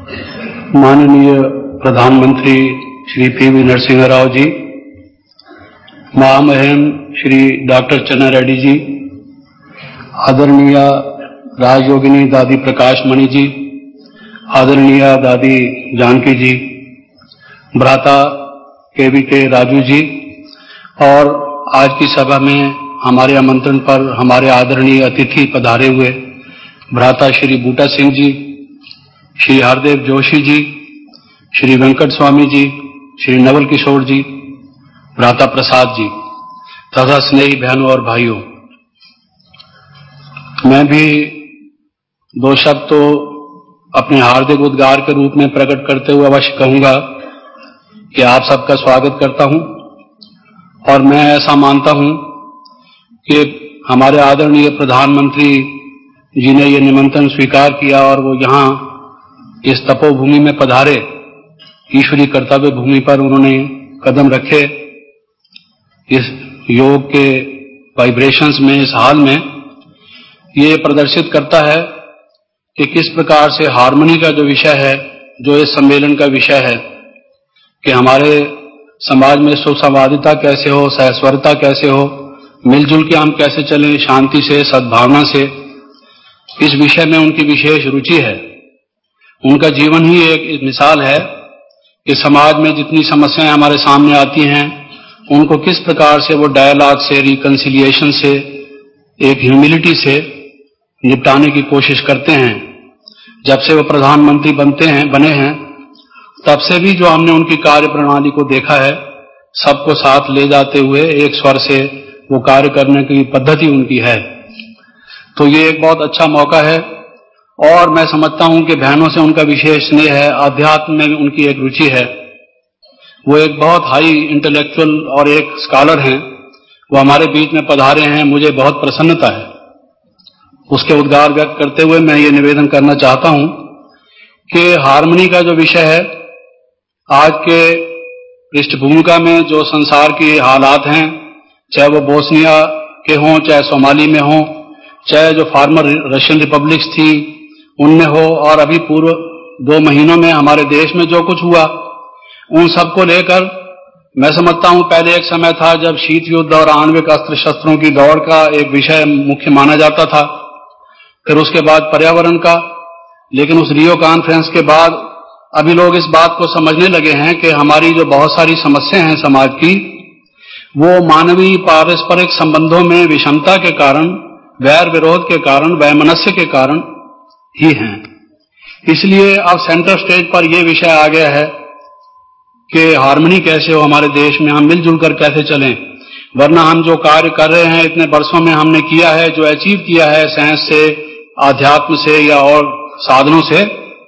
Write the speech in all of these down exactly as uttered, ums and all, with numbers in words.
माननीय प्रधानमंत्री Shri P V Narasimha Rao ji, महामहिम श्री डॉक्टर चन्ना रेड्डी जी, आदरणीय राजयोगिनी दादी प्रकाश मणि जी, आदरणीय दादी जानकी जी, भ्राता के वी के राजू जी, और आज की सभा में हमारे आमंत्रण पर हमारे आदरणीय अतिथि पधारे हुए भ्राता श्री बूटा सिंह जी, श्री हरदेव जोशी जी, श्री वेंकट स्वामी जी, श्री नवल किशोर जी, भ्राता प्रसाद जी तथा स्नेही बहनों और भाइयों, मैं भी दो शब्द तो अपने हार्दिक उद्गार के रूप में प्रकट करते हुए अवश्य कहूंगा कि आप सबका स्वागत करता हूं और मैं ऐसा मानता हूं कि हमारे आदरणीय प्रधानमंत्री जी ने ये निमंत्रण स्वीकार किया और वो यहाँ इस तपोभूमि में पधारे, ईश्वरीय कर्तव्य भूमि पर उन्होंने कदम रखे, इस योग के वाइब्रेशंस में, इस हाल में, ये प्रदर्शित करता है कि किस प्रकार से हार्मनी का जो विषय है, जो इस सम्मेलन का विषय है, कि हमारे समाज में सुसंवादिता कैसे हो, सहस्वरता कैसे हो, मिलजुल के हम कैसे चलें शांति से, सद्भावना से, इस विषय में उनकी विशेष रुचि है। उनका जीवन ही एक मिसाल है कि समाज में जितनी समस्याएं हमारे सामने आती हैं उनको किस प्रकार से वो डायलॉग से, रिकंसिलिएशन से, एक ह्यूमिलिटी से निपटाने की कोशिश करते हैं। जब से वो प्रधानमंत्री बनते हैं बने हैं तब से भी जो हमने उनकी कार्य प्रणाली को देखा है, सबको साथ ले जाते हुए एक स्वर से वो कार्य करने की पद्धति उनकी है। तो ये एक बहुत अच्छा मौका है और मैं समझता हूं कि बहनों से उनका विशेष स्नेह है, आध्यात्म में उनकी एक रुचि है, वो एक बहुत हाई इंटेलेक्चुअल और एक स्कॉलर हैं, वो हमारे बीच में पधारे हैं, मुझे बहुत प्रसन्नता है। उसके उद्गार व्यक्त करते हुए मैं ये निवेदन करना चाहता हूं कि हार्मनी का जो विषय है, आज के पृष्ठभूमिका में जो संसार के हालात हैं, चाहे वो बोस्निया के हों, चाहे सोमाली में हों, चाहे जो फॉर्मर रशियन रिपब्लिक्स थी उनमें हो, और अभी पूर्व दो महीनों में हमारे देश में जो कुछ हुआ, उन सबको लेकर मैं समझता हूं पहले एक समय था जब शीत युद्ध और आणविक अस्त्र शस्त्रों की दौड़ का एक विषय मुख्य माना जाता था, फिर उसके बाद पर्यावरण का, लेकिन उस रियो कॉन्फ्रेंस के बाद अभी लोग इस बात को समझने लगे हैं कि हमारी जो बहुत सारी समस्याएं हैं समाज की, वो मानवीय पारस्परिक संबंधों में विषमता के कारण, वैर विरोध के कारण, वैमनस्य के कारण ही हैं। इसलिए अब सेंटर स्टेज पर यह विषय आ गया है कि हार्मनी कैसे हो हमारे देश में, हम मिलजुल कर कैसे चलें, वरना हम जो कार्य कर रहे हैं इतने वर्षों में हमने किया है, जो अचीव किया है साइंस से, आध्यात्म से या और साधनों से,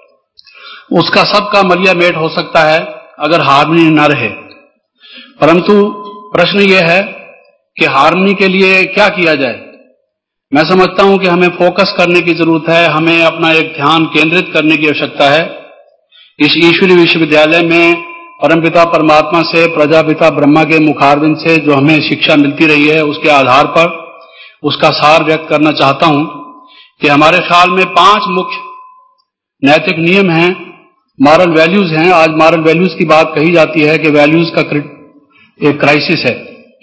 उसका सबका मलिया मेट हो सकता है अगर हार्मनी न रहे। परंतु प्रश्न यह है कि हार्मनी के लिए क्या किया जाए। मैं समझता हूं कि हमें फोकस करने की जरूरत है, हमें अपना एक ध्यान केंद्रित करने की आवश्यकता है। इस ईश्वरीय विश्वविद्यालय में परमपिता परमात्मा से, प्रजापिता ब्रह्मा के मुखारविंद से जो हमें शिक्षा मिलती रही है, उसके आधार पर उसका सार व्यक्त करना चाहता हूं कि हमारे ख्याल में पांच मुख्य नैतिक नियम हैं, मॉरल वैल्यूज हैं। आज मॉरल वैल्यूज की बात कही जाती है कि वैल्यूज का एक क्राइसिस है।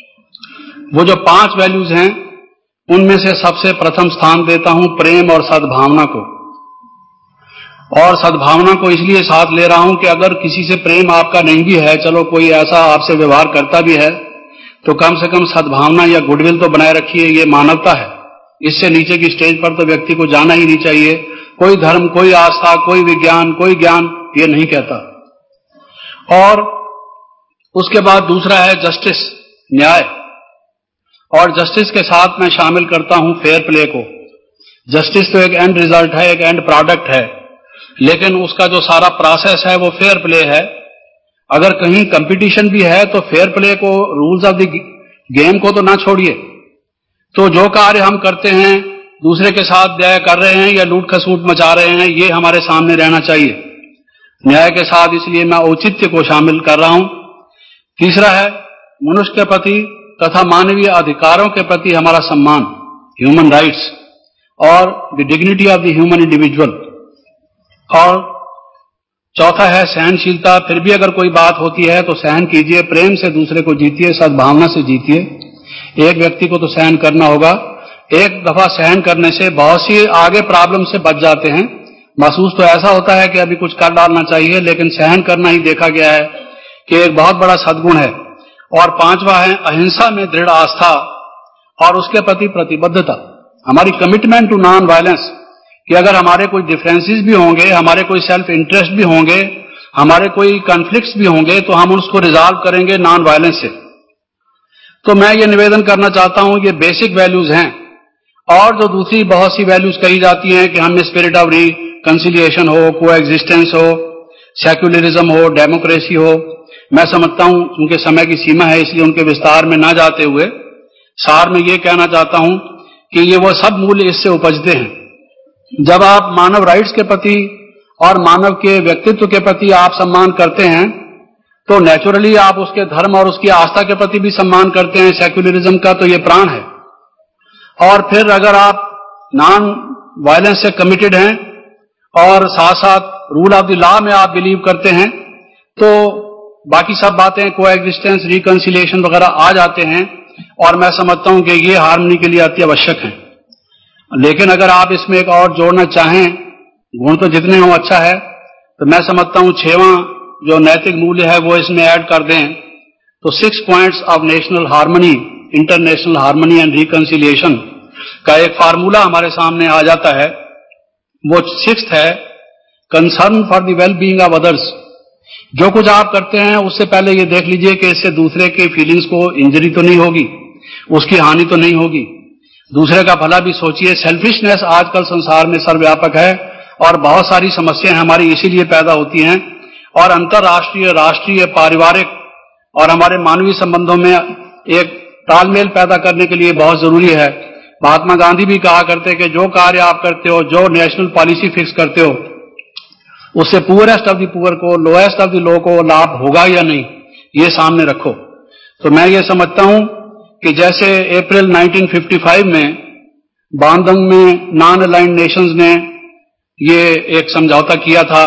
वो जो पांच वैल्यूज हैं उनमें से सबसे प्रथम स्थान देता हूं प्रेम और सद्भावना को। और सद्भावना को इसलिए साथ ले रहा हूं कि अगर किसी से प्रेम आपका नहीं भी है, चलो कोई ऐसा आपसे व्यवहार करता भी है, तो कम से कम सद्भावना या गुडविल तो बनाए रखिए, ये मानवता है। इससे नीचे की स्टेज पर तो व्यक्ति को जाना ही नहीं चाहिए। कोई धर्म, कोई आस्था, कोई विज्ञान, कोई ज्ञान ये नहीं कहता। और उसके बाद दूसरा है जस्टिस, न्याय, और जस्टिस के साथ मैं शामिल करता हूं फेयर प्ले को। जस्टिस तो एक एंड रिजल्ट है, एक एंड प्रोडक्ट है, लेकिन उसका जो सारा प्रोसेस है वो फेयर प्ले है। अगर कहीं कंपटीशन भी है तो फेयर प्ले को, रूल्स ऑफ द गेम को तो ना छोड़िए। तो जो कार्य हम करते हैं, दूसरे के साथ न्याय कर रहे हैं या लूट खसूट मचा रहे हैं, ये हमारे सामने रहना चाहिए। न्याय के साथ इसलिए मैं औचित्य को शामिल कर रहा हूं। तीसरा है मनुष्य के प्रति तथा मानवीय अधिकारों के प्रति हमारा सम्मान, ह्यूमन राइट्स और the dignity of the human individual. और चौथा है सहनशीलता। फिर भी अगर कोई बात होती है तो सहन कीजिए, प्रेम से दूसरे को जीतिए, सद्भावना से जीतिए। एक व्यक्ति को तो सहन करना होगा। एक दफा सहन करने से बहुत सी आगे प्रॉब्लम से बच जाते हैं। महसूस तो ऐसा होता है कि अभी कुछ कर डालना चाहिए, लेकिन सहन करना ही देखा गया है कि एक बहुत बड़ा सद्गुण है। और पांचवा है अहिंसा में दृढ़ आस्था और उसके प्रति प्रतिबद्धता, हमारी कमिटमेंट टू नॉन वायलेंस, कि अगर हमारे कोई डिफरेंसेस भी होंगे, हमारे कोई सेल्फ इंटरेस्ट भी होंगे, हमारे कोई कॉन्फ्लिक्ट्स भी होंगे, तो हम उसको रिजॉल्व करेंगे नॉन वायलेंस से। तो मैं ये निवेदन करना चाहता हूं, ये बेसिक वैल्यूज हैं। और जो दूसरी बहुत सी वैल्यूज कही जाती हैं कि हम स्पिरिट ऑफ रिकंसिलिएशन हो, कोएग्जिस्टेंस हो, सेक्युलरिज्म हो, डेमोक्रेसी हो, मैं समझता हूं क्योंकि समय की सीमा है इसलिए उनके विस्तार में ना जाते हुए सार में ये कहना चाहता हूं कि ये वो सब मूल्य इससे उपजते हैं। जब आप मानव राइट्स के प्रति और मानव के व्यक्तित्व के प्रति आप सम्मान करते हैं तो नेचुरली आप उसके धर्म और उसकी आस्था के प्रति भी सम्मान करते हैं। सेक्युलरिज्म का तो ये प्राण है। और फिर अगर आप नॉन वायलेंस से कमिटेड हैं और साथ साथ रूल ऑफ द लॉ में आप बिलीव करते हैं तो बाकी सब बातें कोएग्जिस्टेंस, रिकंसिलिएशन वगैरह आ जाते हैं। और मैं समझता हूं कि ये हार्मनी के लिए अति आवश्यक है। लेकिन अगर आप इसमें एक और जोड़ना चाहें, गुण तो जितने हों अच्छा है, तो मैं समझता हूं छठवां जो नैतिक मूल्य है वो इसमें ऐड कर दें तो six points of national harmony, international harmony and reconciliation का एक फार्मूला हमारे सामने आ जाता है। वो सिक्स्थ है concern for the well being of others. जो कुछ आप करते हैं उससे पहले ये देख लीजिए कि इससे दूसरे के फीलिंग्स को इंजरी तो नहीं होगी, उसकी हानि तो नहीं होगी, दूसरे का भला भी सोचिए। सेल्फिशनेस आजकल संसार में सर्वव्यापक है और बहुत सारी समस्याएं हमारी इसीलिए पैदा होती हैं। और अंतर्राष्ट्रीय, राष्ट्रीय, पारिवारिक और हमारे मानवीय संबंधों में एक तालमेल पैदा करने के लिए बहुत जरूरी है। महात्मा गांधी भी कहा करते कि जो कार्य आप करते हो, जो नेशनल पॉलिसी फिक्स करते हो, उससे पुअरेस्ट ऑफ द पुअर को, लोएस्ट ऑफ द लो को लाभ होगा या नहीं, ये सामने रखो। तो मैं ये समझता हूं कि जैसे अप्रैल नाइनटीन फिफ्टी फाइव में बांदंग में नॉन अलाइंड नेशंस ने ये एक समझौता किया था,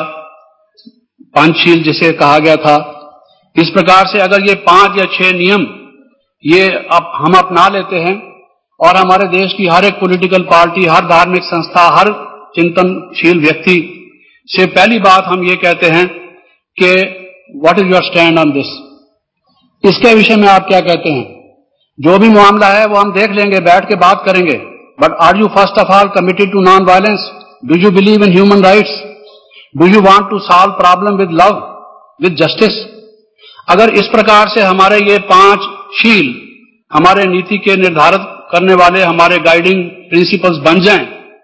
पंचशील जिसे कहा गया था, इस प्रकार से अगर ये पांच या छह नियम ये अब हम अपना लेते हैं और हमारे देश की हर एक पॉलिटिकल पार्टी, हर धार्मिक संस्था, हर चिंतनशील व्यक्ति से पहली बात हम ये कहते हैं कि what is your stand on this, इसके विषय में आप क्या कहते हैं। जो भी मामला है वो हम देख लेंगे, बैठ के बात करेंगे, but are you first of all committed to non violence? Do you believe in human rights? Do you want to solve problem with love, with justice? अगर इस प्रकार से हमारे ये पांच शील हमारे नीति के निर्धारित करने वाले हमारे गाइडिंग प्रिंसिपल्स बन जाएं,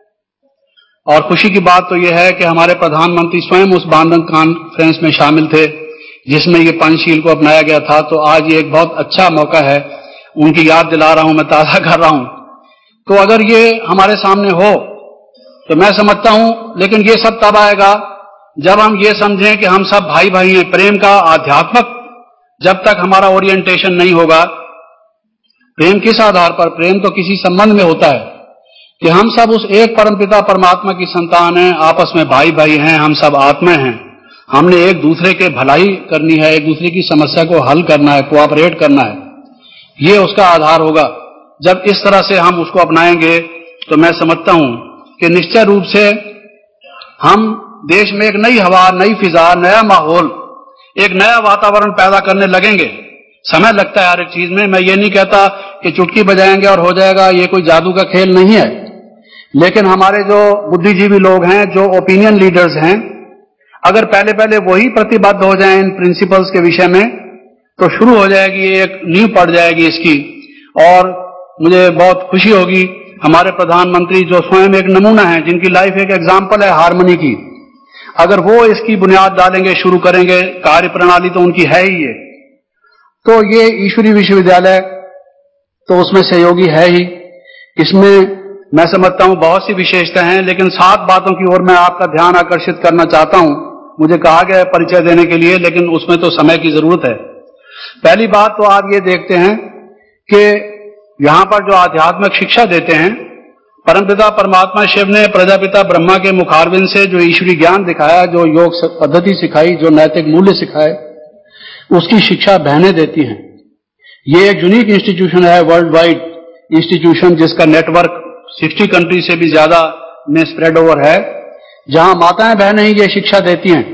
और खुशी की बात तो यह है कि हमारे प्रधानमंत्री स्वयं उस बांदंग कॉन्फ्रेंस में शामिल थे जिसमें ये पंचशील को अपनाया गया था। तो आज ये एक बहुत अच्छा मौका है, उनकी याद दिला रहा हूं, मैं ताजा कर रहा हूं। तो अगर ये हमारे सामने हो तो मैं समझता हूं, लेकिन ये सब तब आएगा जब हम ये समझें कि हम सब भाई भाई हैं। प्रेम का आध्यात्मक जब तक हमारा ओरिएंटेशन नहीं होगा, प्रेम किस आधार पर? प्रेम तो किसी संबंध में होता है कि हम सब उस एक परमपिता परमात्मा की संतान हैं, आपस में भाई भाई हैं, हम सब आत्मा हैं, हमने एक दूसरे के भलाई करनी है, एक दूसरे की समस्या को हल करना है, कोऑपरेट करना है, ये उसका आधार होगा। जब इस तरह से हम उसको अपनाएंगे तो मैं समझता हूं कि निश्चय रूप से हम देश में एक नई हवा, नई फिजा, नया माहौल, एक नया वातावरण पैदा करने लगेंगे। समय लगता है हर एक चीज में। मैं ये नहीं कहता कि चुटकी बजाएंगे और हो जाएगा, ये कोई जादू का खेल नहीं है। लेकिन हमारे जो बुद्धिजीवी लोग हैं, जो ओपिनियन लीडर्स हैं, अगर पहले पहले वही प्रतिबद्ध हो जाएं इन प्रिंसिपल्स के विषय में तो शुरू हो जाएगी, एक नींव पड़ जाएगी इसकी। और मुझे बहुत खुशी होगी हमारे प्रधानमंत्री जो स्वयं एक नमूना है, जिनकी लाइफ एक एग्जाम्पल है हार्मनी की, अगर वो इसकी बुनियाद डालेंगे, शुरू करेंगे, कार्य प्रणाली तो उनकी है ही ये, तो ये ईश्वरीय विश्वविद्यालय तो उसमें सहयोगी है ही। इसमें मैं समझता हूं बहुत सी विशेषता हैं, लेकिन सात बातों की ओर मैं आपका ध्यान आकर्षित करना चाहता हूं। मुझे कहा गया है परिचय देने के लिए, लेकिन उसमें तो समय की जरूरत है। पहली बात तो आप ये देखते हैं कि यहां पर जो आध्यात्मिक शिक्षा देते हैं परमपिता परमात्मा शिव ने प्रजापिता ब्रह्मा के मुखारविंद से जो ईश्वरी ज्ञान दिखाया, जो योग पद्धति सिखाई, जो नैतिक मूल्य सिखाए, उसकी शिक्षा बहनें देती हैं। ये एक यूनिक इंस्टीट्यूशन है, वर्ल्ड वाइड इंस्टीट्यूशन, जिसका नेटवर्क साठ कंट्री से भी ज्यादा में स्प्रेड ओवर है, जहां माताएं बहनें ये शिक्षा देती हैं।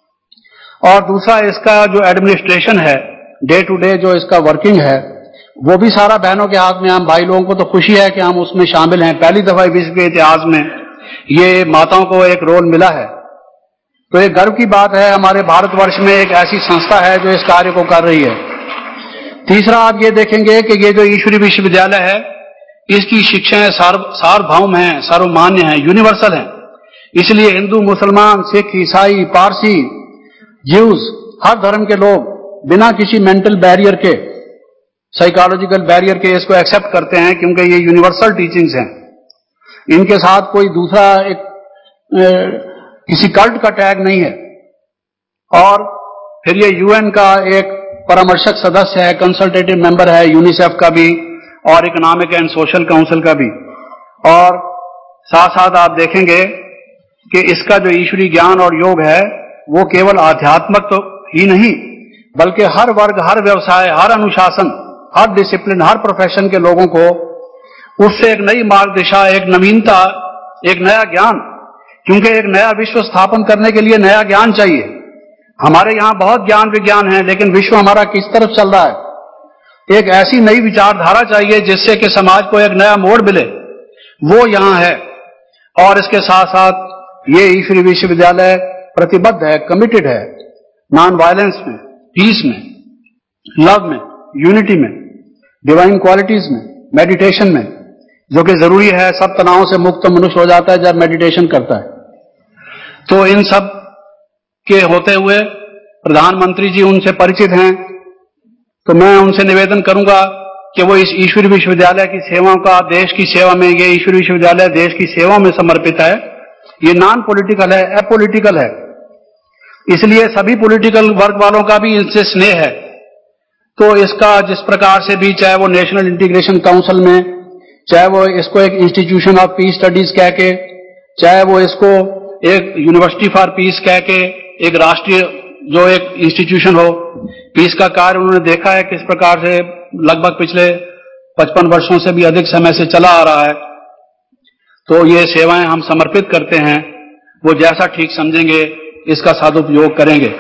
और दूसरा, इसका जो एडमिनिस्ट्रेशन है, डे टू डे जो इसका वर्किंग है, वो भी सारा बहनों के हाथ में। हम भाई लोगों को तो खुशी है कि हम उसमें शामिल हैं। पहली दफा विश्व के इतिहास में ये माताओं को एक रोल मिला है, तो एक गर्व की बात है। हमारे भारतवर्ष में एक ऐसी संस्था है जो इस कार्य को कर रही है। तीसरा, आप ये देखेंगे कि ये जो ईश्वरी विश्वविद्यालय है, इसकी शिक्षाएं सार्वभौम हैं, सर्वमान्य हैं, यूनिवर्सल हैं। इसलिए हिंदू, मुसलमान, सिख, ईसाई, पारसी, ज्यूज, हर धर्म के लोग बिना किसी मेंटल बैरियर के, साइकोलॉजिकल बैरियर के इसको एक्सेप्ट करते हैं, क्योंकि ये यूनिवर्सल टीचिंग्स हैं। इनके साथ कोई दूसरा एक ए, किसी कल्ट का टैग नहीं है। और फिर ये यूएन का एक परामर्शक सदस्य है, कंसल्टेटिव मेंबर है, यूनिसेफ का भी और इकोनॉमिक एंड सोशल काउंसिल का भी। और साथ साथ आप देखेंगे कि इसका जो ईश्वरी ज्ञान और योग है, वो केवल आध्यात्मिक तो ही नहीं, बल्कि हर वर्ग, हर व्यवसाय, हर अनुशासन, हर डिसिप्लिन, हर प्रोफेशन के लोगों को उससे एक नई मार्ग दिशा, एक नवीनता, एक नया ज्ञान, क्योंकि एक नया विश्व स्थापन करने के लिए नया ज्ञान चाहिए। हमारे यहां बहुत ज्ञान विज्ञान है, लेकिन विश्व हमारा किस तरफ चल रहा है? एक ऐसी नई विचारधारा चाहिए जिससे कि समाज को एक नया मोड़ मिले, वो यहां है। और इसके साथ साथ ये ईश्वरी विश्वविद्यालय प्रतिबद्ध है, कमिटेड है नॉन वायलेंस में, पीस में, लव में, यूनिटी में, डिवाइन क्वालिटीज में, मेडिटेशन में, जो कि जरूरी है। सब तनावों से मुक्त मनुष्य हो जाता है जब मेडिटेशन करता है। तो इन सब के होते हुए प्रधानमंत्री जी उनसे परिचित हैं, तो मैं उनसे निवेदन करूंगा कि वो इस ईश्वरी विश्वविद्यालय की सेवाओं का, देश की सेवा में, ये ईश्वरी विश्वविद्यालय देश की सेवा में समर्पित है। ये नॉन पॉलिटिकल है, अपॉलिटिकल है, इसलिए सभी पॉलिटिकल वर्ग वालों का भी इससे स्नेह है। तो इसका जिस प्रकार से भी, चाहे वो नेशनल इंटीग्रेशन काउंसिल में, चाहे वो इसको एक इंस्टीट्यूशन ऑफ पीस स्टडीज कह के, चाहे वो इसको एक यूनिवर्सिटी फॉर पीस कह के, एक राष्ट्रीय जो एक इंस्टीट्यूशन हो, पीस का कार्य उन्होंने देखा है किस प्रकार से लगभग पिछले पचपन वर्षों से भी अधिक समय से चला आ रहा है। तो ये सेवाएं हम समर्पित करते हैं, वो जैसा ठीक समझेंगे इसका सदुपयोग करेंगे।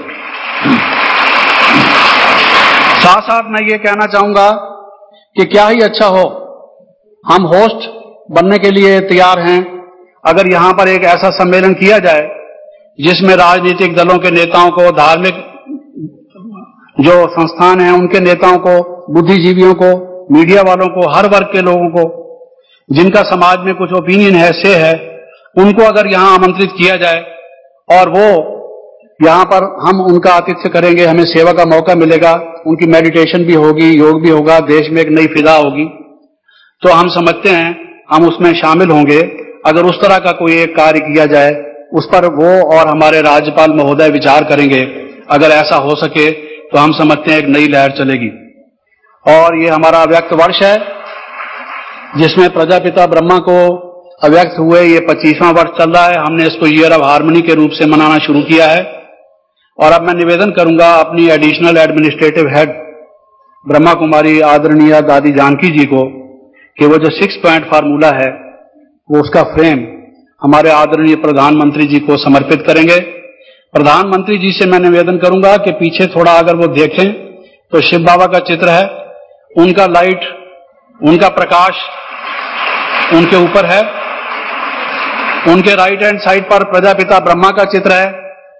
साथ साथ मैं ये कहना चाहूंगा कि क्या ही अच्छा हो, हम होस्ट बनने के लिए तैयार हैं। अगर यहां पर एक ऐसा सम्मेलन किया जाए जिसमें राजनीतिक दलों के नेताओं को, धार्मिक जो संस्थान हैं उनके नेताओं को, बुद्धिजीवियों को, मीडिया वालों को, हर वर्ग के लोगों को जिनका समाज में कुछ ओपिनियन है, से है, उनको अगर यहां आमंत्रित किया जाए और वो यहां पर हम उनका आतिथ्य करेंगे, हमें सेवा का मौका मिलेगा, उनकी मेडिटेशन भी होगी, योग भी होगा, देश में एक नई फिजा होगी, तो हम समझते हैं हम उसमें शामिल होंगे। अगर उस तरह का कोई एक कार्य किया जाए, उस पर वो और हमारे राज्यपाल महोदय विचार करेंगे। अगर ऐसा हो सके तो हम समझते हैं एक नई लहर चलेगी। और ये हमारा अव्यक्त वर्ष है जिसमें प्रजापिता ब्रह्मा को अव्यक्त हुए ये पच्चीसवां वर्ष चल रहा है। हमने इसको ईयर ऑफ हार्मनी के रूप से मनाना शुरू किया है। और अब मैं निवेदन करूंगा अपनी additional administrative head Brahma Kumari आदरणीय दादी जानकी जी को कि वो जो सिक्स पॉइंट फार्मूला है, वो उसका फ्रेम हमारे आदरणीय प्रधानमंत्री जी को समर्पित करेंगे। प्रधानमंत्री जी से मैं निवेदन करूंगा कि पीछे थोड़ा अगर वो देखें तो शिव बाबा का चित्र है, उनका लाइट, उनका प्रकाश उनके ऊपर है। उनके राइट हैंड साइड पर प्रजापिता ब्रह्मा का चित्र है।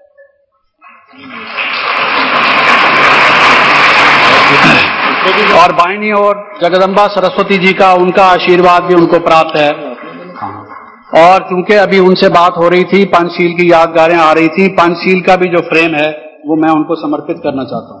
और बाईं ओर जगदम्बा सरस्वती जी का, उनका आशीर्वाद भी उनको प्राप्त है। और चूंकि अभी उनसे बात हो रही थी, पंचशील की यादगारें आ रही थी, पंचशील का भी जो फ्रेम है वो मैं उनको समर्पित करना चाहता हूं।